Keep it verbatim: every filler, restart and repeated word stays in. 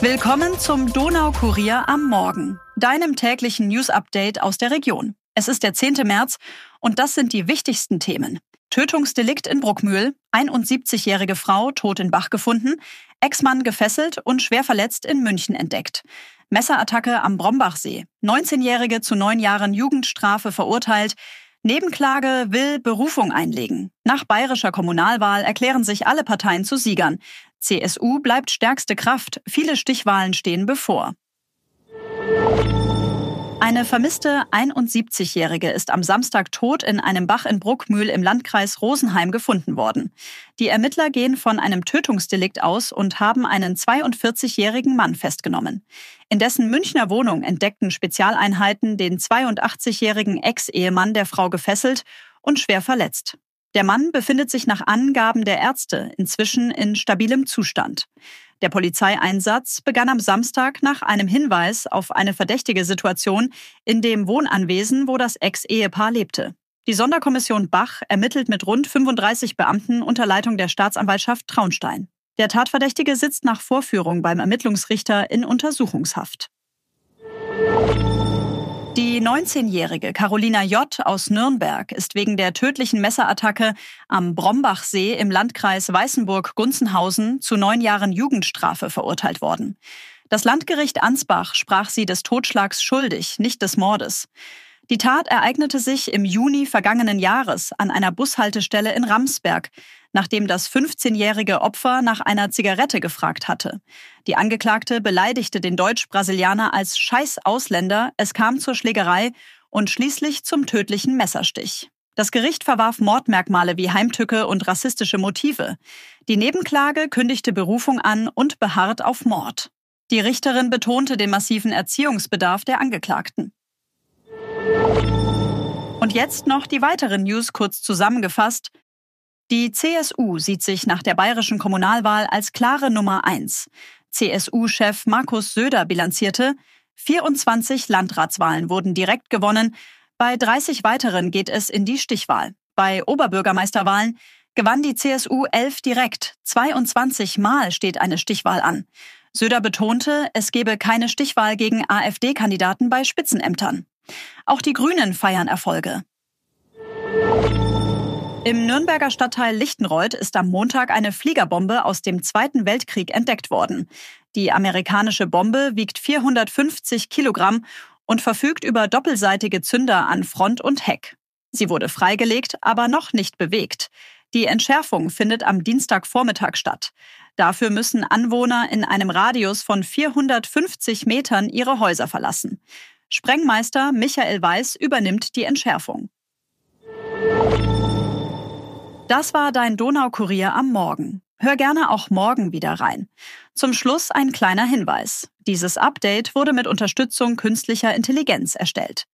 Willkommen zum Donaukurier am Morgen, deinem täglichen News-Update aus der Region. Es ist der zehnte März und das sind die wichtigsten Themen. Tötungsdelikt in Bruckmühl, einundsiebzigjährige Frau tot in Bach gefunden, Ex-Mann gefesselt und schwer verletzt in München entdeckt. Messerattacke am Brombachsee, neunzehnjährige zu neun Jahren Jugendstrafe verurteilt, Nebenklage will Berufung einlegen. Nach bayerischer Kommunalwahl erklären sich alle Parteien zu Siegern. C S U bleibt stärkste Kraft, viele Stichwahlen stehen bevor. Eine vermisste einundsiebzigjährige ist am Samstag tot in einem Bach in Bruckmühl im Landkreis Rosenheim gefunden worden. Die Ermittler gehen von einem Tötungsdelikt aus und haben einen zweiundvierzigjährigen Mann festgenommen. In dessen Münchner Wohnung entdeckten Spezialeinheiten den zweiundachtzigjährigen Ex-Ehemann der Frau gefesselt und schwer verletzt. Der Mann befindet sich nach Angaben der Ärzte inzwischen in stabilem Zustand. Der Polizeieinsatz begann am Samstag nach einem Hinweis auf eine verdächtige Situation in dem Wohnanwesen, wo das Ex-Ehepaar lebte. Die Sonderkommission Bach ermittelt mit rund fünfunddreißig Beamten unter Leitung der Staatsanwaltschaft Traunstein. Der Tatverdächtige sitzt nach Vorführung beim Ermittlungsrichter in Untersuchungshaft. Die neunzehnjährige Carolina J. aus Nürnberg ist wegen der tödlichen Messerattacke am Brombachsee im Landkreis Weißenburg-Gunzenhausen zu neun Jahren Jugendstrafe verurteilt worden. Das Landgericht Ansbach sprach sie des Totschlags schuldig, nicht des Mordes. Die Tat ereignete sich im Juni vergangenen Jahres an einer Bushaltestelle in Ramsberg, nachdem das fünfzehnjährige Opfer nach einer Zigarette gefragt hatte. Die Angeklagte beleidigte den Deutsch-Brasilianer als Scheiß-Ausländer, es kam zur Schlägerei und schließlich zum tödlichen Messerstich. Das Gericht verwarf Mordmerkmale wie Heimtücke und rassistische Motive. Die Nebenklage kündigte Berufung an und beharrt auf Mord. Die Richterin betonte den massiven Erziehungsbedarf der Angeklagten. Und jetzt noch die weiteren News kurz zusammengefasst. Die C S U sieht sich nach der bayerischen Kommunalwahl als klare Nummer eins. C S U-Chef Markus Söder bilanzierte, vierundzwanzig Landratswahlen wurden direkt gewonnen, bei dreißig weiteren geht es in die Stichwahl. Bei Oberbürgermeisterwahlen gewann die C S U elf direkt, zweiundzwanzig Mal steht eine Stichwahl an. Söder betonte, es gebe keine Stichwahl gegen AfD-Kandidaten bei Spitzenämtern. Auch die Grünen feiern Erfolge. Im Nürnberger Stadtteil Lichtenreuth ist am Montag eine Fliegerbombe aus dem Zweiten Weltkrieg entdeckt worden. Die amerikanische Bombe wiegt vierhundertfünfzig Kilogramm und verfügt über doppelseitige Zünder an Front und Heck. Sie wurde freigelegt, aber noch nicht bewegt. Die Entschärfung findet am Dienstagvormittag statt. Dafür müssen Anwohner in einem Radius von vierhundertfünfzig Metern ihre Häuser verlassen. Sprengmeister Michael Weiß übernimmt die Entschärfung. Das war dein Donaukurier am Morgen. Hör gerne auch morgen wieder rein. Zum Schluss ein kleiner Hinweis. Dieses Update wurde mit Unterstützung künstlicher Intelligenz erstellt.